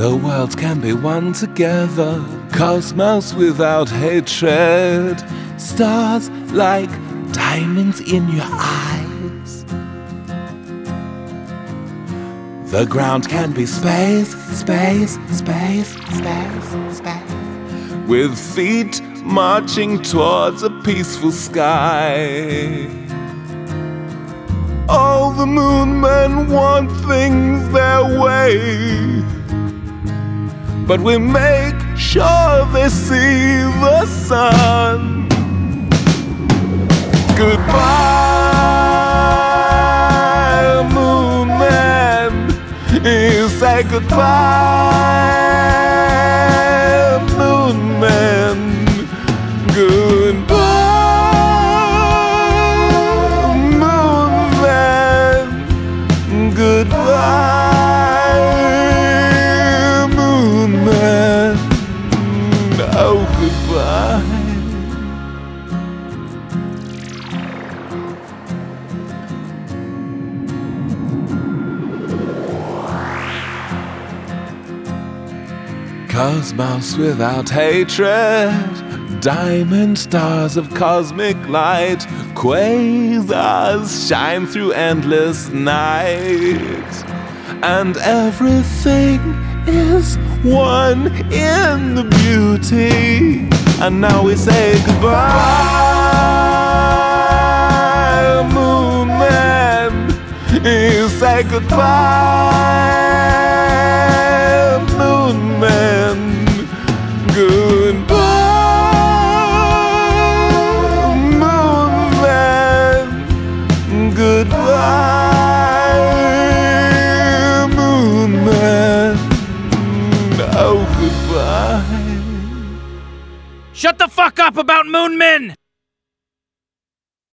The world can be one together, cosmos without hatred, stars like diamonds in your eyes. The ground can be space, space, space, space, space, with feet marching towards a peaceful sky. All the moon men want things their way, but we make sure they see the sun. Goodbye, moon man. You say goodbye, moon man. Goodbye, moon man. Goodbye, moon man. Oh, goodbye. Cosmos without hatred, diamond stars of cosmic light, quasars shine through endless night, and everything is one in the beauty. And now we say goodbye, moon man. You say goodbye, moon man. Goodbye, moon man. Goodbye, moon man. Oh, goodbye. Shut the fuck up about Moon Men!